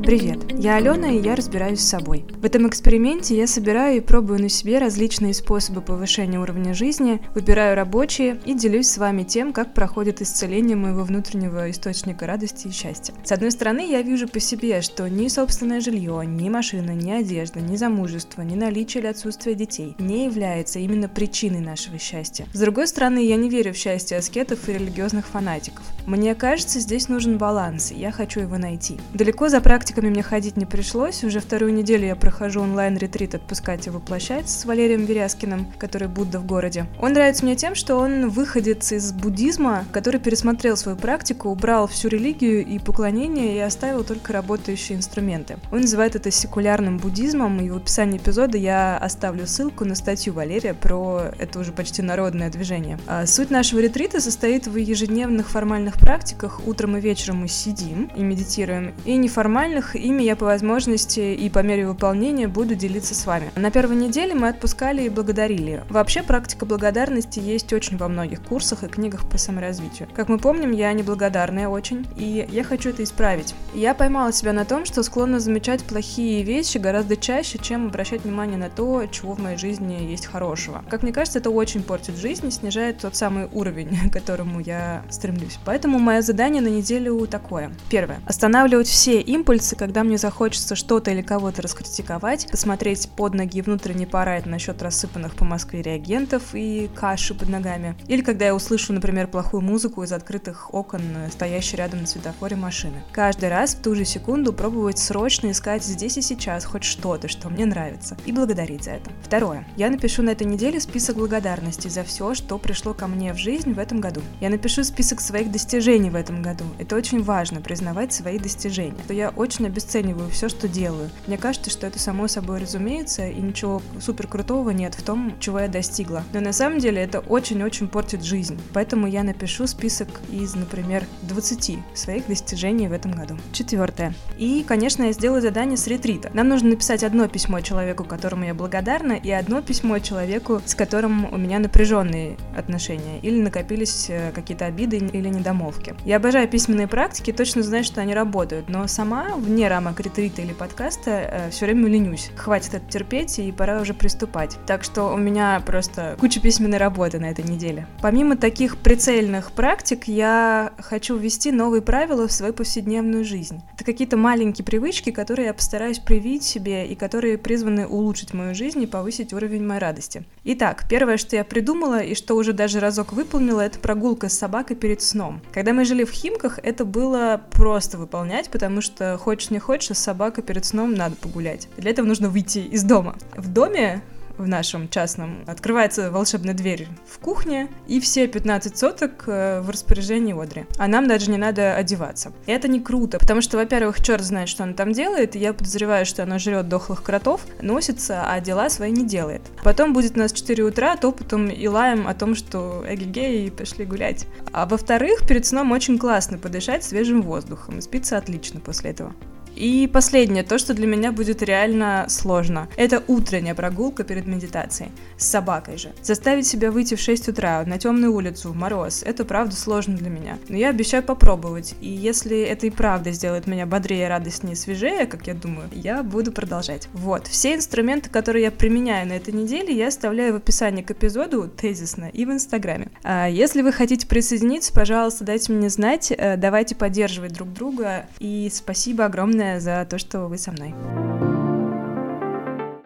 Привет, я Алена, и я разбираюсь с собой. В этом эксперименте я собираю и пробую на себе различные способы повышения уровня жизни, выбираю рабочие и делюсь с вами тем, как проходит исцеление моего внутреннего источника радости и счастья. С одной стороны, я вижу по себе, что ни собственное жилье, ни машина, ни одежда, ни замужество, ни наличие или отсутствие детей не является именно причиной нашего счастья. С другой стороны, я не верю в счастье аскетов и религиозных фанатиков. Мне кажется, здесь нужен баланс, и я хочу его найти. Далеко за практиками мне ходить не пришлось, уже вторую неделю я прохожу онлайн-ретрит «Отпускать и воплощать» с Валерием Веряскиным, который Будда в городе. Он нравится мне тем, что он выходец из буддизма, который пересмотрел свою практику, убрал всю религию и поклонение и оставил только работающие инструменты. Он называет это секулярным буддизмом, и в описании эпизода я оставлю ссылку на статью Валерия про это уже почти народное движение. Суть нашего ретрита состоит в ежедневных формальных практиках. Утром и вечером мы сидим и медитируем, и неформальных, ими я по возможности и по мере выполнения буду делиться с вами. На первой неделе мы отпускали и благодарили. Вообще практика благодарности есть очень во многих курсах и книгах по саморазвитию. Как мы помним, я неблагодарная очень, и я хочу это исправить. Я поймала себя на том, что склонна замечать плохие вещи гораздо чаще, чем обращать внимание на то, чего в моей жизни есть хорошего. Как мне кажется, это очень портит жизнь и снижает тот самый уровень, к которому я стремлюсь. Поэтому мое задание на неделю такое. Первое. Останавливать все импульсы, когда мне захочется что-то или кого-то раскритиковать, посмотреть под ноги и внутренне поорать насчет рассыпанных по Москве реагентов и каши под ногами. Или когда я услышу, например, плохую музыку из открытых окон, стоящей рядом на светофоре машины. Каждый раз в ту же секунду пробовать срочно искать здесь и сейчас хоть что-то, что мне нравится, и благодарить за это. Второе. Я напишу на этой неделе список благодарностей за все, что пришло ко мне в жизнь в этом году. Я напишу список своих достижений в этом году. Это очень важно, признавать свои достижения. Я очень обесцениваю все, что делаю. Мне кажется, что это само собой разумеется, и ничего супер крутого нет в том, чего я достигла. Но на самом деле это очень-очень портит жизнь. Поэтому я напишу список из, например, 20 своих достижений в этом году. Четвертое. И, конечно, я сделаю задание с ретрита. Нам нужно написать одно письмо человеку, которому я благодарна, и одно письмо человеку, с которым у меня напряженные отношения, или накопились какие-то обиды или недомолвки. Я обожаю письменные практики, точно знаю, что они работают, но сама, вне рамок ретрита или подкаста, все время ленюсь. Хватит это терпеть, и пора уже приступать. Так что у меня просто куча письменной работы на этой неделе. Помимо таких прицельных практик, я хочу ввести новые правила в свою повседневную жизнь. Это какие-то маленькие привычки, которые я постараюсь привить себе и которые призваны улучшить мою жизнь и повысить уровень моей радости. Итак, первое, что я придумала и что уже даже разок выполнила, это прогулка с собакой перед сном. Когда мы жили в Химках, это было просто выполнять, потому что хочешь не хочешь, с собакой перед сном надо погулять. Для этого нужно выйти из дома. В доме, в нашем частном, открывается волшебная дверь в кухне, и все 15 соток в распоряжении Одри. А нам даже не надо одеваться. И это не круто, потому что, во-первых, черт знает, что она там делает, и я подозреваю, что она жрет дохлых кротов, носится, а дела свои не делает. Потом будет у нас 4 утра, топотом и лаем о том, что эгегей, пошли гулять. А во-вторых, перед сном очень классно подышать свежим воздухом, и спится отлично после этого. И последнее, то, что для меня будет реально сложно. Это утренняя прогулка перед медитацией. С собакой же. Заставить себя выйти в 6 утра на темную улицу, в мороз, это правда сложно для меня. Но я обещаю попробовать. И если это и правда сделает меня бодрее, радостнее, свежее, как я думаю, я буду продолжать. Вот. Все инструменты, которые я применяю на этой неделе, я оставляю в описании к эпизоду тезисно и в Инстаграме. А если вы хотите присоединиться, пожалуйста, дайте мне знать. Давайте поддерживать друг друга. И спасибо огромное за то, что вы со мной.